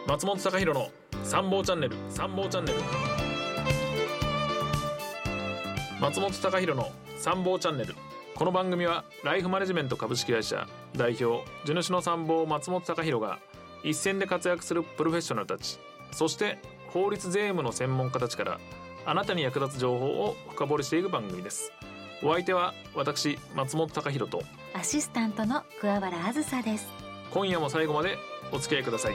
松本貴弘の参謀チャンネル。松本貴弘の参謀チャンネル。この番組はライフマネジメント株式会社代表地主の参謀松本貴弘が一線で活躍するプロフェッショナルたち、そして法律税務の専門家たちからあなたに役立つ情報を深掘りしていく番組です。お相手は私松本貴弘とアシスタントの桑原あずさです。 今夜も最後までお付き合いください。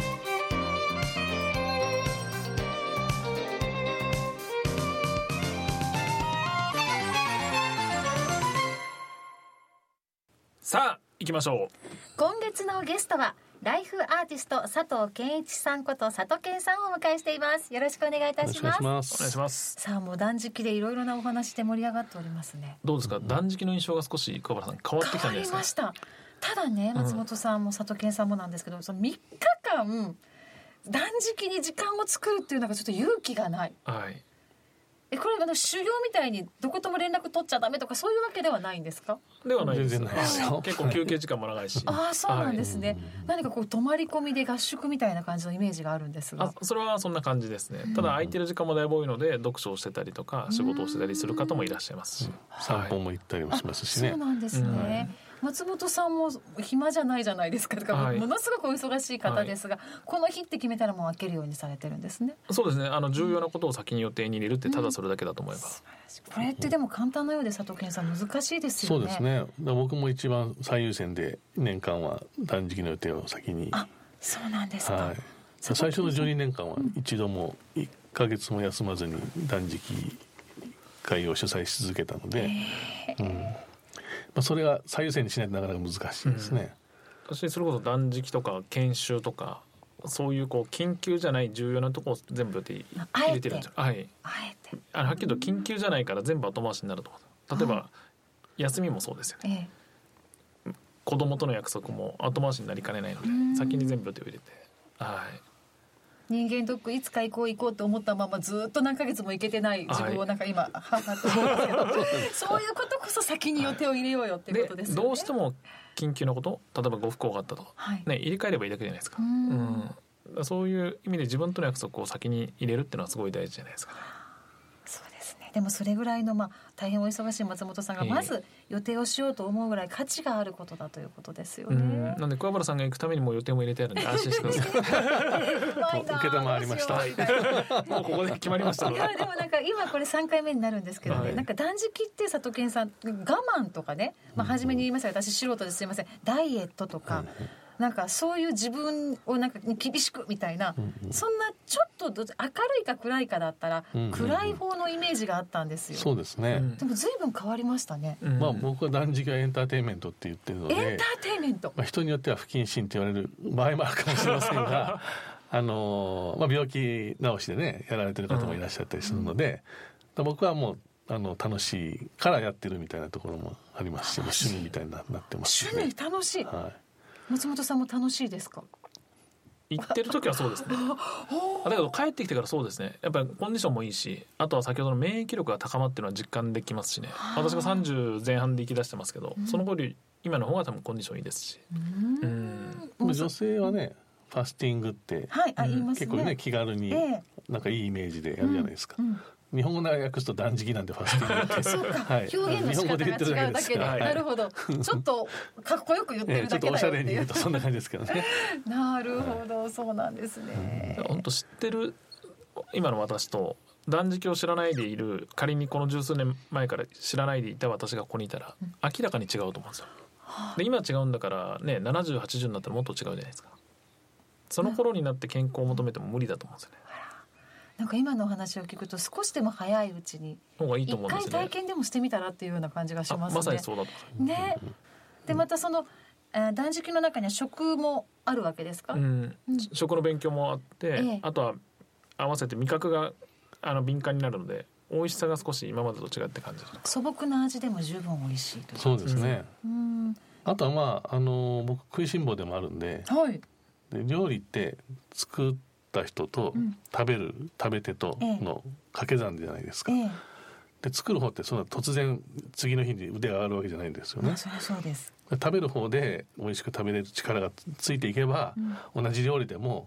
さあ行きましょう。 今月のゲストはライフアーティスト佐藤健一さんこと佐藤健さんをお迎えしています。よろしくお願いいたします。 お願いします。 さあもう断食でいろいろなお話で盛り上がっておりますね。 どうですか、断食の印象が少し桑原さん変わってきたんじゃないですか。 変わりました。ただね、松本さんも佐藤健さんもなんですけど、その3日間断食に時間を作るっていうのがちょっと勇気がない。 はい。 これ修行みたいにどことも連絡取っちゃダメとかそういうわけではないんですか？ ではないです。 全然ないですよ。 結構休憩時間も長いしああそうなんですね、 はい、 何かこう泊まり込みで合宿みたいな感じのイメージがあるんですが、 それはそんな感じですね。ただ空いてる時間もだいぶ多いので読書をしてたりとか仕事をしてたりする方もいらっしゃいますし、 散歩も行ったりもしますしね。 そうなんですね、松本さんも暇じゃないじゃないですか。とか、 はい、 ものすごくお忙しい方ですが、この日って決めたらもう開けるようにされてるんですね。 そうですね。重要なことを先に予定に入れるってただそれだけだと思えば、 これってでも簡単なようで佐藤健さん難しいですよね。 そうですね。僕も一番最優先で年間は断食の予定を先に。 あ、そうなんですか、はい、 最初の12年間は一度も1ヶ月も休まずに断食会を主催し続けたので、それが最優先にしないとなかなか難しいですね。 私それこそ断食とか研修とかそういう緊急じゃない重要なところを全部入れてるんですよ。はい。はっきりと緊急じゃないから全部後回しになると思う。例えば、休みもそうですよね、子供との約束も後回しになりかねないので先に全部予定を入れて、はい。 人間ドックいつか行こうと思ったままずっと何ヶ月も行けてない自分をなんか今、はっと思うんですけどそういうことこそ先に予定を入れようよっていうことですよね。 どうしても緊急なこと、例えばご不幸があったとか、入れ替えればいいだけじゃないですか。そういう意味で自分との約束を先に入れるっていうのはすごい大事じゃないですかね。 そうですね。でもそれぐらいの大変お忙しい松本さんがまず予定をしようと思うぐらい価値があることだということですよね。 なんで桑原さんが行くためにもう予定も入れてあるんで安心してください。 受けたまわりました。 もうここで決まりましたので。 でもなんか今これ3回目になるんですけどね、なんか断食って佐藤健さん我慢とかね、初めに言いましたが私素人ですいません、ダイエットとか、なんかそういう自分をなんか厳しくみたいな、そんなちょっと明るいか暗いかだったら、暗い方のイメージがあったんですよ。 そうですね、 でも随分変わりましたね。 僕は断食はエンターテインメントって言ってるので、 エンターテインメント、 人によっては不謹慎って言われる場合もあるかもしれませんが病気治しでねやられてる方もいらっしゃったりするので、僕はもう楽しいからやってるみたいなところもありますし、趣味みたいになってますし、ね、 趣味楽しい、松本さんも楽しいですか？ 行ってる時はそうですねだけど帰ってきてからそうですね、やっぱりコンディションもいいし、あとは先ほどの免疫力が高まってるのは実感できますしね。私が30前半で行き出してますけど、その頃より今の方が多分コンディションいいですし、 女性はねファスティングって、結構ね気軽になんかいいイメージでやるじゃないですか。日本語で訳すと断食なんでファスティングってそうか、表現の仕方が違うだけで、なるほど、ちょっとかっこよく言ってるだけだよっていう、 ちょっとおしゃれに言うとそんな感じですけどねなるほど、そうなんですね。 本当知ってる今の私と断食を知らないでいる、仮にこの十数年前から知らないでいた私がここにいたら明らかに違うと思うんですよ。で今違うんだからね、70、80になったらもっと違うじゃないですか。その頃になって健康を求めても無理だと思うんですよね。 なんか今のお話を聞くと少しでも早いうちに一回体験でもしてみたらっていうような感じがしますね。 まさにそうだとね。でまたその断食の中には食もあるわけですか？ 食の勉強もあって、あとは合わせて味覚が敏感になるので美味しさが少し今までと違って感じる。 素朴な味でも十分美味しいという。 そうですね。あとは僕食いしん坊でもあるんで、で料理って作った人と食べ手との掛け算じゃないですか。で作る方ってそんな突然次の日に腕が上がるわけじゃないんですよね。 そりゃそうです。 食べる方で美味しく食べれる力がついていけば、同じ料理でも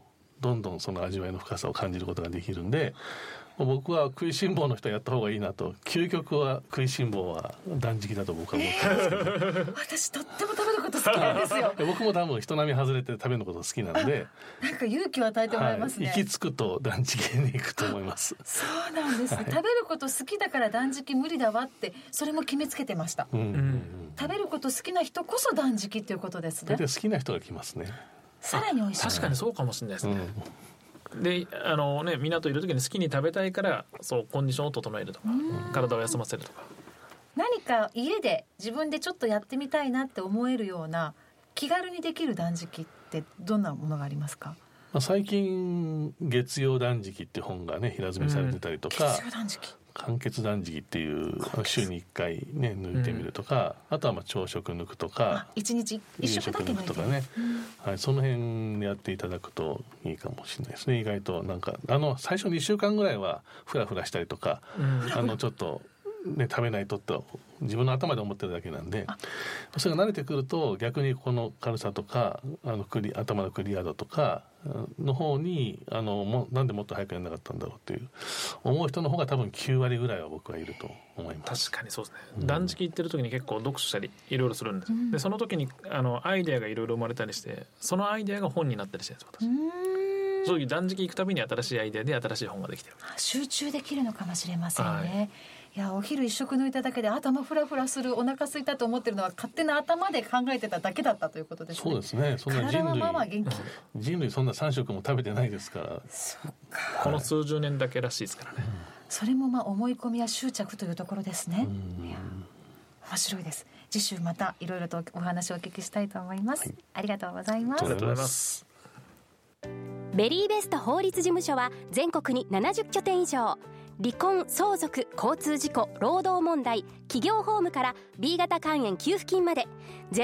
どんどんその味わいの深さを感じることができるんで、僕は食いしん坊の人はやった方がいいなと。究極は食いしん坊は断食だと僕は思ってますけど私とっても食べること好きなんですよ僕も多分人並み外れて食べること好きなんでなんか勇気を与えてもらいますね、 行き着くと断食に行くと思いますそうなんですね、食べること好きだから断食無理だわってそれも決めつけてました、食べること好きな人こそ断食っていうことですね。 好きな人が来ますね。 さらに美味しい。 確かにそうかもしれないですね、で港いる時に好きに食べたいからそうコンディションを整えるとか体を休ませるとか、 何か家で自分でちょっとやってみたいなって思えるような気軽にできる断食ってどんなものがありますか？ 最近月曜断食って本がね平積みされてたりとか、 月曜断食、 間欠断食っていう週に1回ね抜いてみるとか、あとは朝食抜くとか 1日1食だけ抜いてとかね、その辺やっていただくといいかもしれないですね。意外となんか最初2週間ぐらいはフラフラしたりとか、ちょっとね、食べないとって自分の頭で思ってるだけなんで、それが慣れてくると逆にこの軽さとか頭のクリア度とかの方になんでもっと早くやらなかったんだろうっていう思う人の方が多分9割ぐらいは僕はいると思います。 確かにそうですね、断食行ってる時に結構読書したりいろいろするんです、でその時にアイデアがいろいろ生まれたりして、そのアイデアが本になったりしてるんです私。そういう断食行くたびに新しいアイデアで新しい本ができてる。 集中できるのかもしれませんね、いやお昼一食抜いただけで頭フラフラする、お腹空いたと思ってるのは勝手な頭で考えてただけだったということですね。 そうですね。そんな人類そんな3食も食べてないですから。 そうか、 この数十年だけらしいですからね、 それも思い込みや執着というところですね。面白いです。次週またいろいろとお話をお聞きしたいと思います、ありがとうございます。 ありがとうございます。 ベリーベスト法律事務所は全国に70拠点以上、離婚、相続、交通事故、労働問題、企業法務から B 型肝炎給付金まで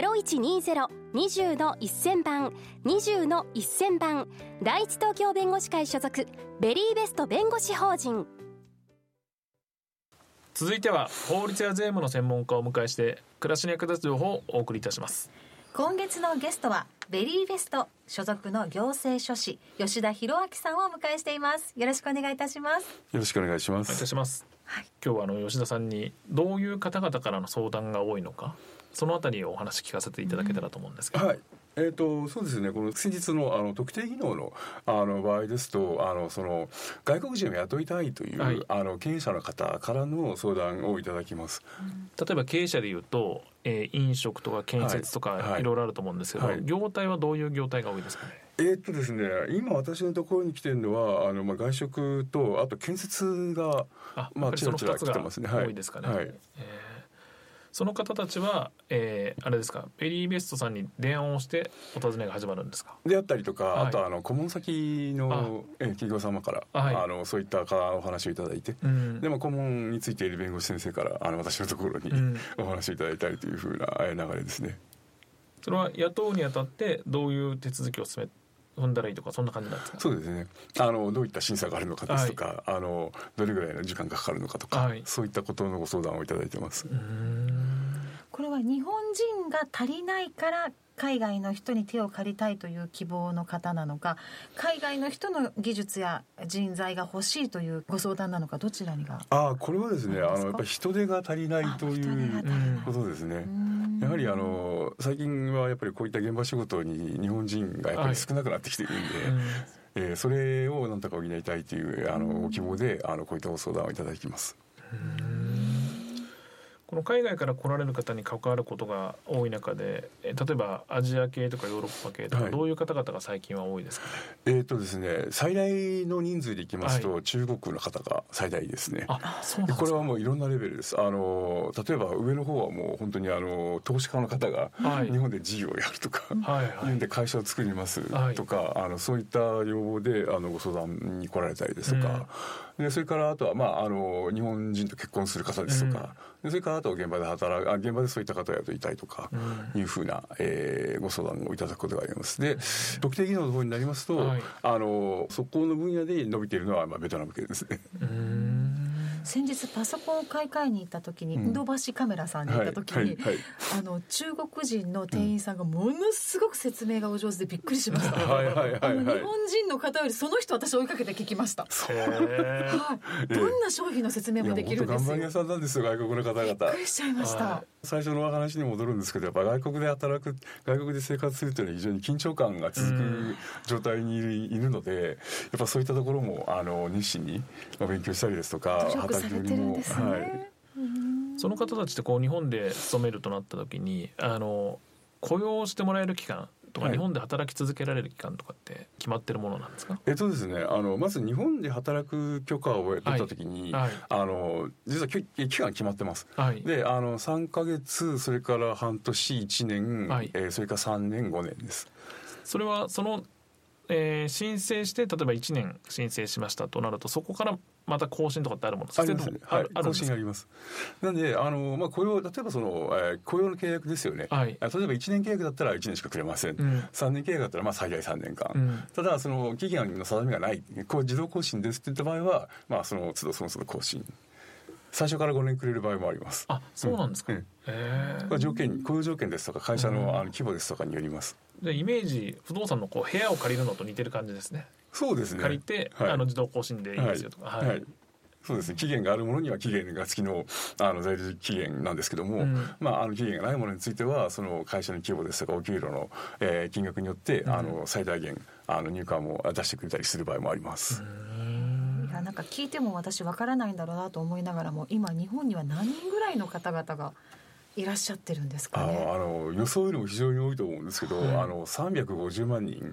0120-20-1000 番 20-1000 番、第一東京弁護士会所属ベリーベスト弁護士法人。 続いては法律や税務の専門家をお迎えして暮らしに役立つ情報をお送りいたします。 今月のゲストはベリーベスト所属の行政書士吉田博明さんをお迎えしています。よろしくお願いいたします。 よろしくお願いします。 お願いいたします、今日は吉田さんにどういう方々からの相談が多いのか、そのあたりをお話聞かせていただけたらと思うんですけど、 そうですね、この先日の特定技能の場合ですとその外国人を雇いたいという、経営者の方からの相談をいただきます、 例えば経営者でいうと、飲食とか建設とかいろいろあると思うんですけど、業態はどういう業態が多いですかね。 ですね、今私のところに来てるのは外食とあと建設がちらちら来てますね。 多いですかね。その方たちは、あれですか、ベリーベストさんに電話をしてお尋ねが始まるんですか。 であったりとか、あと顧問先の企業様から、そういったお話をいただいて、で顧問についている弁護士先生から私のところに、お話をいただいたりというふうな流れですね。 それは雇うにあたってどういう手続きを踏んだらいいとかそんな感じなんですか。 そうですね、どういった審査があるのかですとか、どれぐらいの時間がかかるのかとか、そういったことのご相談をいただいてます。 これは日本人が足りないから海外の人に手を借りたいという希望の方なのか、海外の人の技術や人材が欲しいというご相談なのか、どちらにが。 これはですね、やっぱり人手が足りないということですね。やはり最近はやっぱりこういった現場仕事に日本人がやっぱり少なくなってきているんで、それをなんとか補いたいというご希望でこういったご相談をいただきます。 この海外から来られる方に関わることが多い中で、例えばアジア系とかヨーロッパ系とか、どういう方々が最近は多いですかね。 ですね、最大の人数でいきますと、中国の方が最大ですね。 そうなんですか。 これはもういろんなレベルです。例えば上の方はもう本当に投資家の方が日本で事業をやるとか、日本で会社を作りますとか、そういった要望でご相談に来られたりですとか、でそれからあとは日本人と結婚する方ですとか、それからあと現場でそういった方を雇いたいとかいうふうな、ご相談をいただくことがあります。で特定技能の方になりますと、そこの分野で伸びているのはベトナム系ですね。 先日パソコンを買い替えに行った時に、ヨドバシカメラさんに行った時に、中国人の店員さんがものすごく説明がお上手でびっくりしました。日本人の方よりその人私追いかけて聞きました。どんな商品の説明もできるんですよ。 頑張り屋さんなんですよ、外国の方々。びっくりしちゃいました。 最初の話に戻るんですけど、やっぱ外国で働く、外国で生活するというのは非常に緊張感が続く状態にいるので、やっぱそういったところも熱心に勉強したりですとか、 努力されてるんですね。 その方たちってこう日本で勤めるとなった時に雇用してもらえる期間とか、日本で働き続けられる期間とかって決まってるものなんですか？ ですね、まず日本で働く許可を取った時に、実は期間決まってます。で3ヶ月、それから半年、1年、それから3年5年です。 それはその申請して例えば1年申請しましたとなると、そこからまた更新とかってあるものですか？ ありますね。更新あります。なので雇用、例えばその、雇用の契約ですよね。例えば1年契約だったら1年しかくれません。3年契約だったら最大3年間。ただその期限の定めがない、自動更新ですって言った場合は、その都度更新。最初から5年くれる場合もあります。 そうなんですか。 条件、雇用条件ですとか会社の規模ですとかによります。 でイメージ、不動産の部屋を借りるのと似てる感じですね。 そうですね。 借りて、自動更新でいいですよとか。 そうですね。期限があるものには期限が付きの在留期限なんですけども、期限がないものについてはその会社の規模ですとかお給料の、金額によって最大限入管も出してくれたりする場合もあります。 なんか聞いても私わからないんだろうなと思いながらも、今日本には何人ぐらいの方々がいらっしゃってるんですかね。 予想よりも非常に多いと思うんですけど、350万人。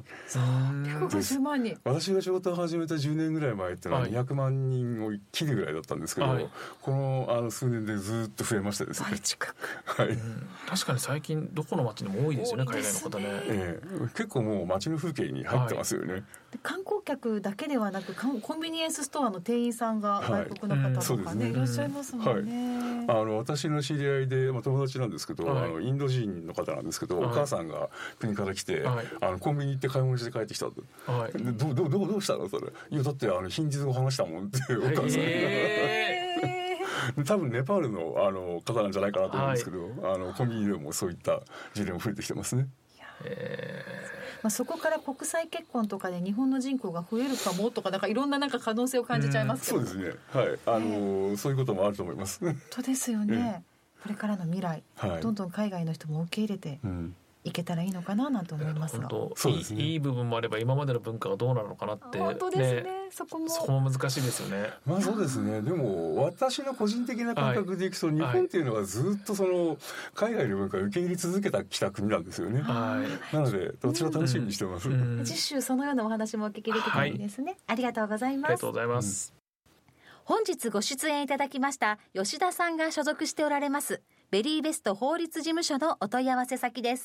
350万人。 私が仕事を始めた10年ぐらい前ってのは200万人を切るぐらいだったんですけど、この数年でずっと増えましたですね。 倍近く。 確かに最近どこの街でも多いですよね、海外の方ね。 結構もう街の風景に入ってますよね。 観光客だけではなくコンビニエンスストアの店員さんが外国の方とかね、いらっしゃいますもんね。 私の知り合いで友達なんですけど、インド人の方なんですけど、お母さんが国から来て、コンビニ行って買い物して帰ってきたと。どうしたのそれ。いやだってヒンディー語話したもんってお母さんが。多分ネパールの方なんじゃないかなと思うんですけど、コンビニでもそういった事例も増えてきてますね。 そこから国際結婚とかで日本の人口が増えるかもとか、いろんな可能性を感じちゃいますけど。 そうですね。そういうこともあると思います。 本当ですよね。これからの未来、どんどん海外の人も受け入れていけたらいいのかななんて思いますが、 いい部分もあれば今までの文化がどうなるのかなって本当ですね。そこも難しいですよね。 そうですね。でも私の個人的な感覚でいくと、日本っていうのはずっとその海外の文化を受け入れ続けてきた国なんですよね。なのでどちら楽しみにしてます。 次週そのようなお話もお聞きできたらいいですね。ありがとうございます。 ありがとうございます。 本日ご出演いただきました吉田さんが所属しておられますベリーベスト法律事務所のお問い合わせ先です。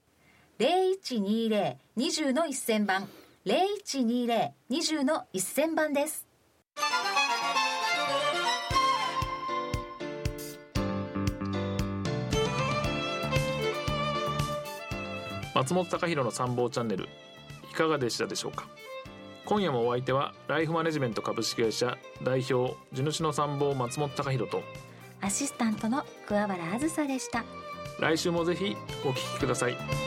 0120-20-1000 番 0120-20-1000 番です。 松本貴弘の参謀チャンネル、いかがでしたでしょうか。今夜もお相手はライフマネジメント株式会社代表地主の参謀松本貴弘とアシスタントの桑原あずさでした。 来週もぜひお聞きください。